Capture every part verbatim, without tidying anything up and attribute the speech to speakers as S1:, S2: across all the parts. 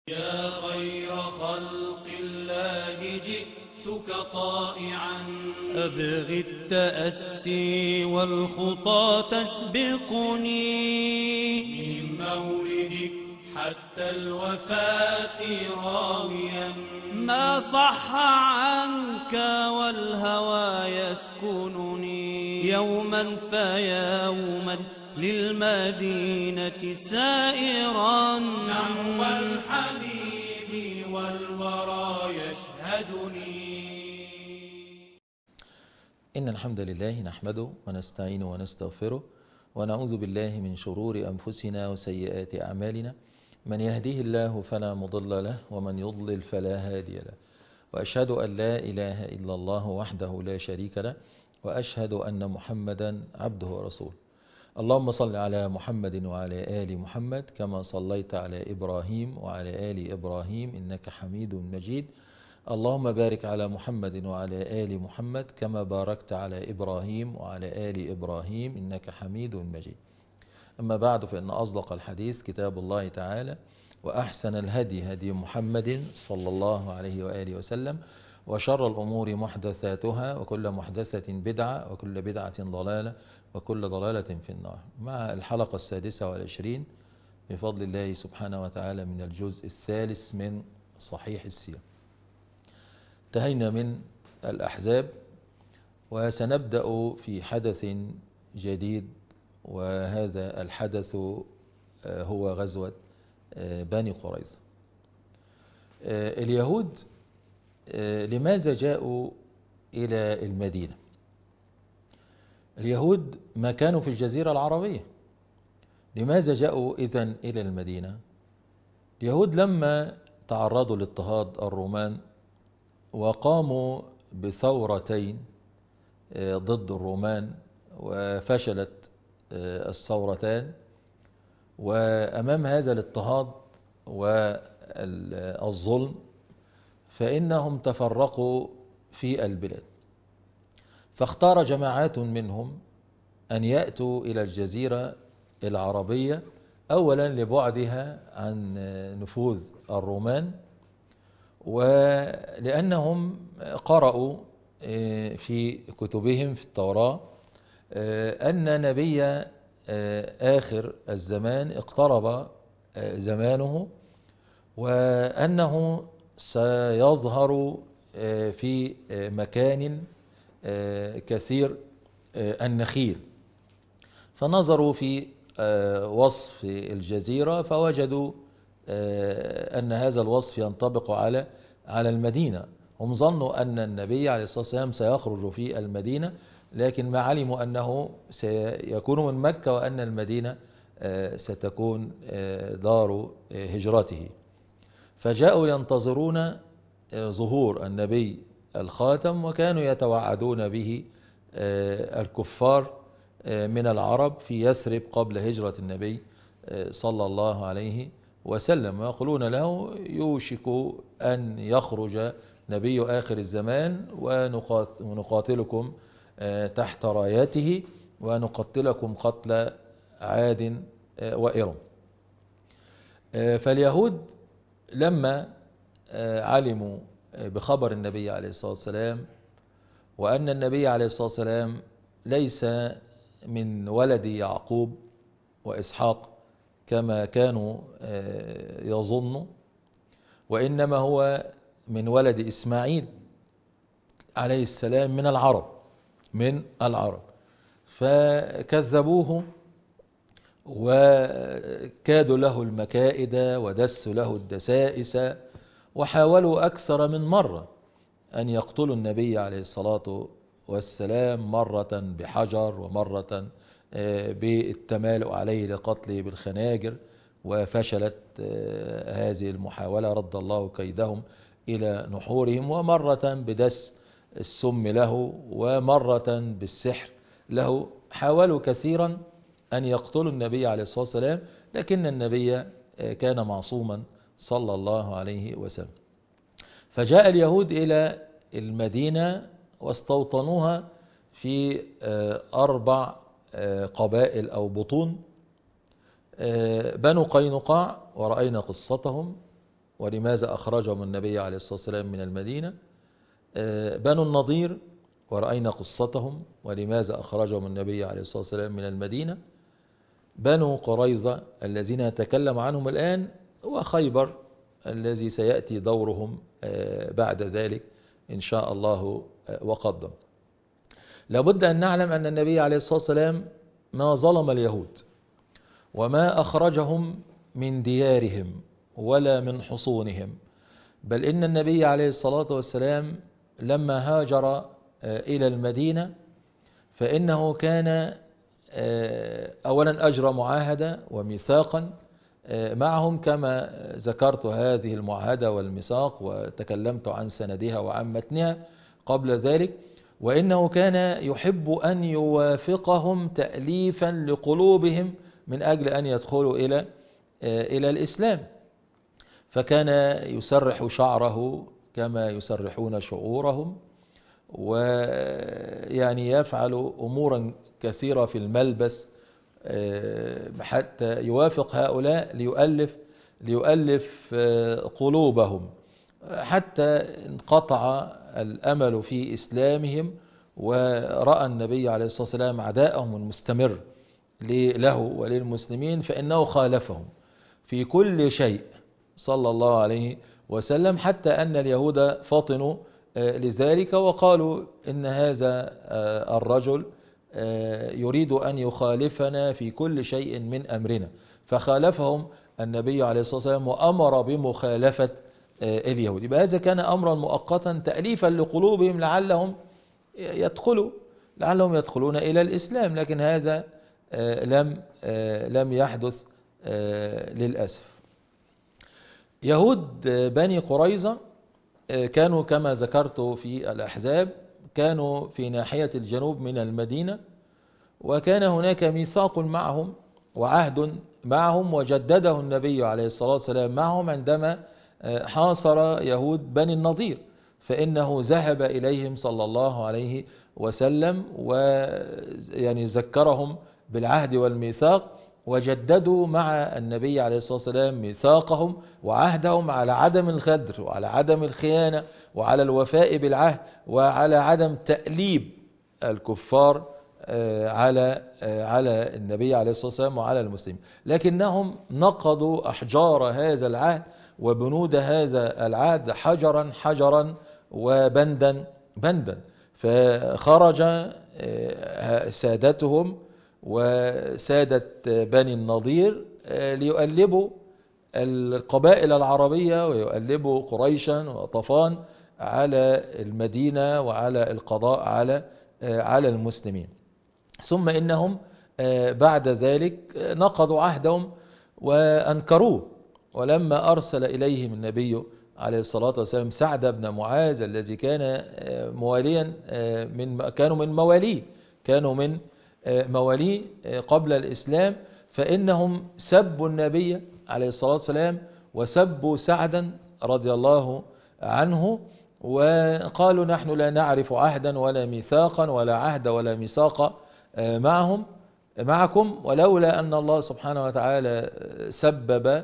S1: يا خير خلق الله جئتك طائعا
S2: أبغي التأسي والخطى تسبقني
S1: من مولدك حتى الوفاة راويا
S2: ما صح عنك والهوى يسكنني يوما فيوما للمدينة سائرا
S1: نحو الحبيب والورى يشهدني.
S3: إن الحمد لله نحمده ونستعينه ونستغفره ونعوذ بالله من شرور أنفسنا وسيئات أعمالنا، من يهديه الله فلا مضل له ومن يضلل فلا هادي له، وأشهد أن لا إله إلا الله وحده لا شريك له، وأشهد أن محمدا عبده ورسوله. اللهم صل على محمد وعلى آل محمد كما صليت على إبراهيم وعلى آل إبراهيم إنك حميد مجيد. اللهم بارك على محمد وعلى آل محمد كما باركت على إبراهيم وعلى آل إبراهيم إنك حميد مجيد. أما بعد، فإن أصدق الحديث كتاب الله تعالى، وأحسن الهدي هدي محمد صلى الله عليه وآله وسلم، وشر الأمور محدثاتها، وكل محدثة بدعة، وكل بدعة ضلالة، وكل ضلالة في النار. مع الحلقة السادسة والعشرين بفضل الله سبحانه وتعالى من الجزء الثالث من صحيح السيرة. انتهينا من الأحزاب وسنبدأ في حدث جديد، وهذا الحدث هو غزوة بني قريظة. اليهود لماذا جاءوا إلى المدينة؟ اليهود ما كانوا في الجزيرة العربية، لماذا جاءوا إذن إلى المدينة؟ اليهود لما تعرضوا لاضطهاد الرومان وقاموا بثورتين ضد الرومان وفشلت الثورتان، وأمام هذا الاضطهاد والظلم فإنهم تفرقوا في البلاد، فاختار جماعات منهم أن يأتوا إلى الجزيرة العربية، أولا لبعدها عن نفوذ الرومان، ولأنهم قرأوا في كتبهم في التوراة أن نبي آخر الزمان اقترب زمانه، وأنه سيظهر في مكان كثير النخيل. فنظروا في وصف الجزيرة فوجدوا أن هذا الوصف ينطبق على على المدينة. هم ظنوا أن النبي عليه الصلاة والسلام سيخرج في المدينة، لكن ما علموا أنه سيكون من مكة، وأن المدينة ستكون دار هجرته. فجاءوا ينتظرون ظهور النبي الخاتم، وكانوا يتوعدون به الكفار من العرب في يثرب قبل هجرة النبي صلى الله عليه وسلم، ويقولون له يوشك أن يخرج نبي آخر الزمان ونقاتلكم تحت رايته ونقتلكم قتل عاد وإرم. فاليهود لما علموا بخبر النبي عليه الصلاة والسلام، وأن النبي عليه الصلاة والسلام ليس من ولد يعقوب وإسحاق كما كانوا يظنوا، وإنما هو من ولد إسماعيل عليه السلام من العرب من العرب فكذبوه وكادوا له المكائد ودسوا له الدسائس، وحاولوا أكثر من مرة أن يقتلوا النبي عليه الصلاة والسلام، مرة بحجر ومرة بالتمالؤ عليه لقتله بالخناجر، وفشلت هذه المحاولة، رد الله كيدهم إلى نحورهم، ومرة بدس السم له، ومرة بالسحر له. حاولوا كثيرا أن يقتلوا النبي عليه الصلاة والسلام، لكن النبي كان معصوما صلى الله عليه وسلم. فجاء اليهود إلى المدينة واستوطنوها في أربع قبائل أو بطون. بنو قينقاع ورأينا قصتهم، ولماذا أخرجهم النبي عليه الصلاة والسلام من المدينة. بنو النضير ورأينا قصتهم ولماذا أخرجهم النبي عليه الصلاة والسلام من المدينة. بنو قريظة الذين نتكلم عنهم الآن، وخيبر الذي سيأتي دورهم بعد ذلك إن شاء الله وقدم. لابد أن نعلم أن النبي عليه الصلاة والسلام ما ظلم اليهود وما أخرجهم من ديارهم ولا من حصونهم، بل إن النبي عليه الصلاة والسلام لما هاجر إلى المدينة فإنه كان أولا أجرى معاهدة وميثاقا معهم، كما ذكرت هذه المعاهدة والميثاق وتكلمت عن سندها وعن متنها قبل ذلك. وإنه كان يحب أن يوافقهم تأليفا لقلوبهم من أجل أن يدخلوا إلى إلى الإسلام، فكان يسرح شعره كما يسرحون شعورهم، ويعني يفعل أمورا كثيرة في الملبس حتى يوافق هؤلاء ليؤلف ليؤلف قلوبهم، حتى انقطع الأمل في إسلامهم، ورأى النبي عليه الصلاة والسلام عداءهم المستمر له وللمسلمين، فإنه خالفهم في كل شيء صلى الله عليه وسلم، حتى أن اليهود فطنوا لذلك وقالوا إن هذا الرجل يريد أن يخالفنا في كل شيء من أمرنا، فخالفهم النبي عليه الصلاة والسلام وأمر بمخالفة اليهود. يبقى هذا كان أمرا مؤقتا تأليفا لقلوبهم لعلهم يدخلوا لعلهم يدخلون إلى الإسلام، لكن هذا لم لم يحدث للأسف. يهود بني قريظة كانوا كما ذكرت في الأحزاب، كانوا في ناحية الجنوب من المدينة، وكان هناك ميثاق معهم وعهد معهم، وجدده النبي عليه الصلاة والسلام معهم عندما حاصر يهود بني النضير، فإنه ذهب إليهم صلى الله عليه وسلم ويعني ذكرهم بالعهد والميثاق، وجددوا مع النبي عليه الصلاة والسلام ميثاقهم وعهدهم على عدم الغدر وعلى عدم الخيانة وعلى الوفاء بالعهد وعلى عدم تأليب الكفار على على النبي عليه الصلاة والسلام وعلى المسلمين، لكنهم نقضوا أحجار هذا العهد وبنود هذا العهد حجرا حجرا وبندا بندا، فخرج سادتهم وسادة بني النضير ليؤلبوا القبائل العربية ويؤلبوا قريشا وطفان على المدينة وعلى القضاء على على المسلمين. ثم إنهم بعد ذلك نقضوا عهدهم وأنكروه، ولما أرسل إليهم النبي عليه الصلاة والسلام سعد بن معاذ الذي كان مواليا من كانوا من مواليه كانوا من مواليه قبل الإسلام، فإنهم سبوا النبي عليه الصلاة والسلام وسبوا سعدا رضي الله عنه، وقالوا نحن لا نعرف عهدا ولا ميثاقا ولا عهد ولا ميثاق معهم معكم، ولولا أن الله سبحانه وتعالى سبب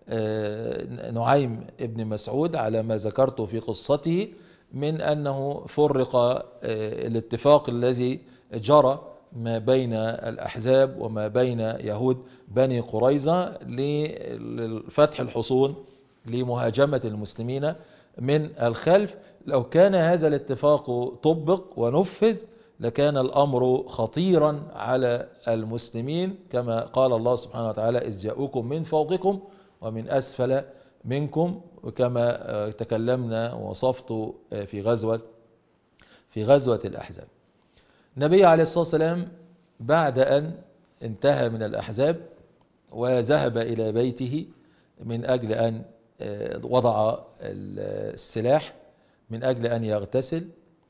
S3: نعيم ابن مسعود على ما ذكرت في قصته من أنه فرق الاتفاق الذي جرى ما بين الأحزاب وما بين يهود بني قريظة لفتح الحصون لمهاجمة المسلمين من الخلف. لو كان هذا الاتفاق طبق ونفذ لكان الأمر خطيرا على المسلمين، كما قال الله سبحانه وتعالى إذ جاءوكم من فوقكم ومن أسفل منكم، وكما تكلمنا ووصفت في غزوة في غزوة الأحزاب. النبي عليه الصلاة والسلام بعد أن انتهى من الأحزاب وذهب إلى بيته من أجل أن وضع السلاح من أجل أن يغتسل،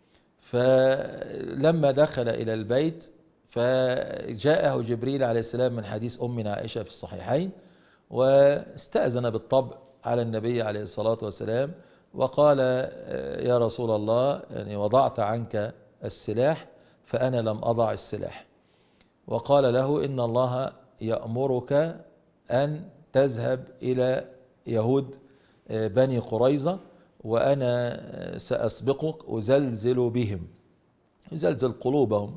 S3: فلما دخل إلى البيت فجاءه جبريل عليه السلام من حديث أمنا عائشة في الصحيحين، واستأذن بالطبع على النبي عليه الصلاة والسلام وقال يا رسول الله يعني وضعت عنك السلاح فأنا لم أضع السلاح، وقال له إن الله يأمرك أن تذهب إلى يهود بني قريظة وأنا سأسبقك أزلزل بهم، يزلزل قلوبهم.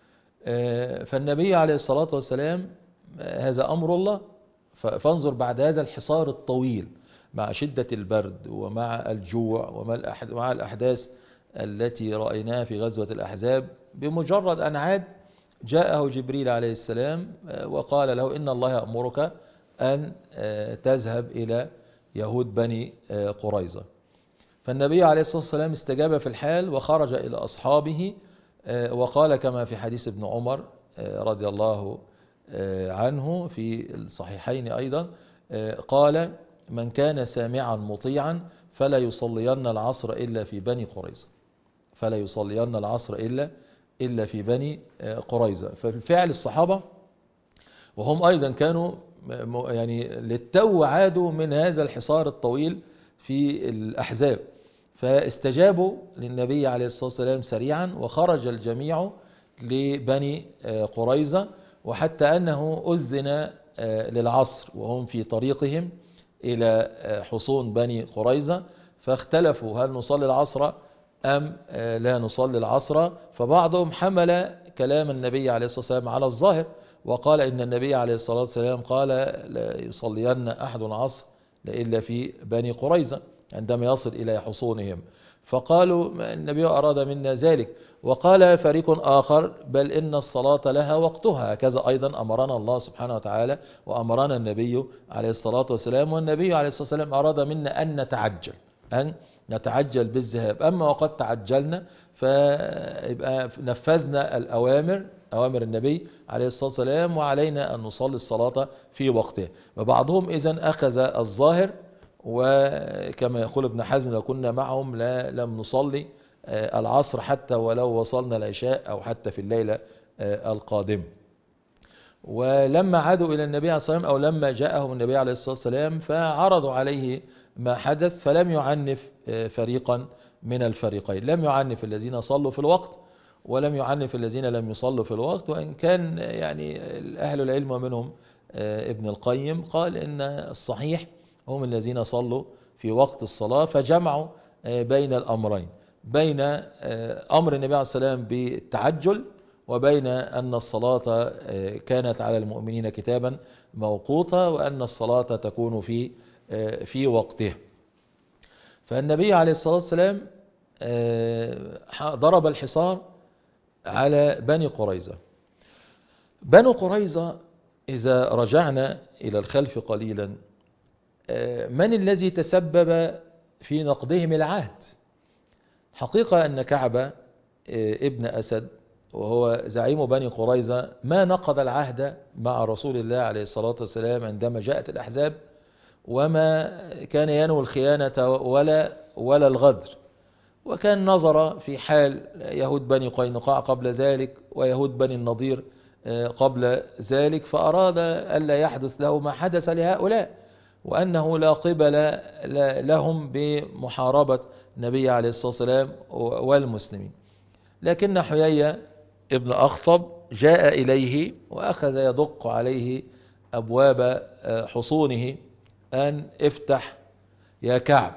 S3: فالنبي عليه الصلاة والسلام هذا أمر الله. فانظر بعد هذا الحصار الطويل مع شدة البرد ومع الجوع ومع الأحداث التي رأيناها في غزوة الأحزاب، بمجرد أن عاد جاءه جبريل عليه السلام وقال له إن الله يأمرك أن تذهب إلى يهود بني قريظة. فالنبي عليه الصلاة والسلام استجاب في الحال وخرج إلى أصحابه وقال كما في حديث ابن عمر رضي الله عنه في الصحيحين أيضا، قال من كان سامعا مطيعا فلا يصلين العصر إلا في بني قريظة، فلا يصلين العصر إلا إلا في بني قريظة. فبالفعل الصحابة وهم أيضا كانوا يعني للتو عادوا من هذا الحصار الطويل في الأحزاب، فاستجابوا للنبي عليه الصلاة والسلام سريعا وخرج الجميع لبني قريظة، وحتى أنه أذن للعصر وهم في طريقهم إلى حصون بني قريظة، فاختلفوا هل نصلي العصر أم لا نصلي العصر. فبعضهم حمل كلام النبي عليه الصلاة والسلام على الظاهر وقال إن النبي عليه الصلاة والسلام قال لا يصلين أحد العصر إلا في بني قريظة عندما يصل إلى حصونهم، فقالوا النبي أراد منا ذلك. وقال فريق آخر بل إن الصلاة لها وقتها، كذا أيضا أمرنا الله سبحانه وتعالى وأمرنا النبي عليه الصلاة والسلام، والنبي عليه الصلاة والسلام أراد منا أن نتعجل أن نتعجل بالذهاب، أما وقد تعجلنا فيبقى نفذنا الأوامر أوامر النبي عليه الصلاة والسلام وعلينا أن نصلي الصلاة في وقتها. وبعضهم إذن أخذ الظاهر، وكما يقول ابن حزم لو كنا معهم لا لم نصلي العصر حتى ولو وصلنا العشاء أو حتى في الليلة القادمة. ولما عادوا إلى النبي عليه الصلاة والسلام أو لما جاءهم النبي عليه الصلاة والسلام فعرضوا عليه ما حدث، فلم يعنف فريقا من الفريقين، لم يعنف الذين صلوا في الوقت ولم يعنف الذين لم يصلوا في الوقت. وإن كان يعني أهل العلم ومنهم ابن القيم قال إن الصحيح هم الذين صلوا في وقت الصلاة، فجمعوا بين الأمرين، بين أمر النبي عليه الصلاة والسلام بالتعجل وبين أن الصلاة كانت على المؤمنين كتابا موقوتا وأن الصلاة تكون في في وقته. فالنبي عليه الصلاة والسلام ضرب الحصار على بني قريظة. بنو قريظة إذا رجعنا إلى الخلف قليلا، من الذي تسبب في نقضهم العهد؟ حقيقة أن كعب ابن أسد وهو زعيم بني قريظة ما نقض العهد مع رسول الله عليه الصلاة والسلام عندما جاءت الأحزاب، وما كان ينوي الخيانة ولا ولا الغدر، وكان نظر في حال يهود بني قينقاع قبل ذلك ويهود بني النضير قبل ذلك، فأراد ألا يحدث له ما حدث لهؤلاء، وأنه لا قبل لهم بمحاربة النبي عليه الصلاة والسلام والمسلمين. لكن حيي ابن أخطب جاء إليه وأخذ يدق عليه أبواب حصونه أن افتح يا كعب،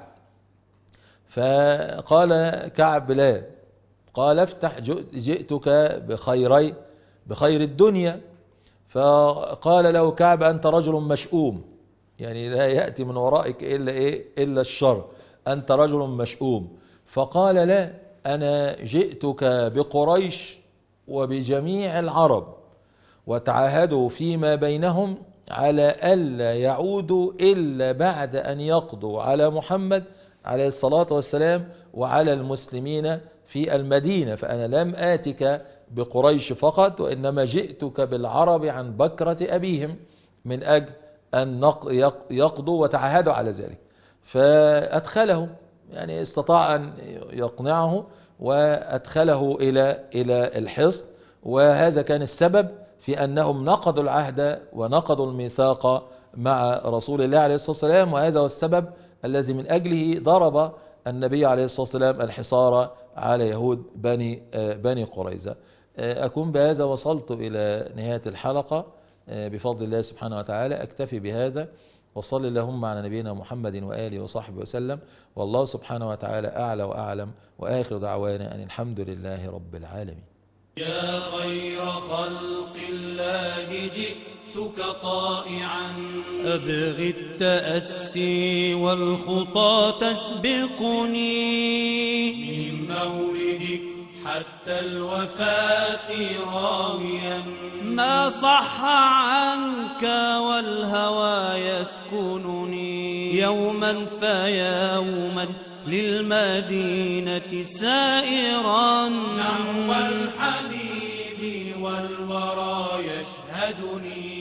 S3: فقال كعب لا، قال افتح جئتك بخيري بخير الدنيا. فقال له كعب أنت رجل مشؤوم، يعني لا يأتي من ورائك إلا إيه إلا الشر، أنت رجل مشؤوم. فقال لا، أنا جئتك بقريش وبجميع العرب وتعاهدوا فيما بينهم على ألا يعودوا إلا بعد أن يقضوا على محمد عليه الصلاة والسلام وعلى المسلمين في المدينة، فأنا لم آتك بقريش فقط وإنما جئتك بالعرب عن بكرة أبيهم من أجل أن يقضوا وتعاهدوا على ذلك. فأدخله، يعني استطاع أن يقنعه وأدخله إلى إلى الحصن، وهذا كان السبب في أنهم نقضوا العهد ونقضوا الميثاق مع رسول الله عليه الصلاة والسلام، وهذا هو السبب الذي من أجله ضرب النبي عليه الصلاة والسلام الحصار على يهود بني بني قريظة. أكون بهذا وصلت إلى نهاية الحلقة بفضل الله سبحانه وتعالى. أكتفي بهذا وصل اللهم على نبينا محمد وآله وصحبه وسلم، والله سبحانه وتعالى أعلى وأعلم، وآخر دعوانا أن الحمد لله رب العالمين.
S1: يا خير خلق الله جئتك طائعا
S2: أبغي التأسي والخطى تسبقني
S1: من مولدك حتى الوفاة راويا
S2: ما صح عنك والهوى يسكنني يوما فيوما للمدينة سائرا
S1: نحو الحبيب والورى يشهدني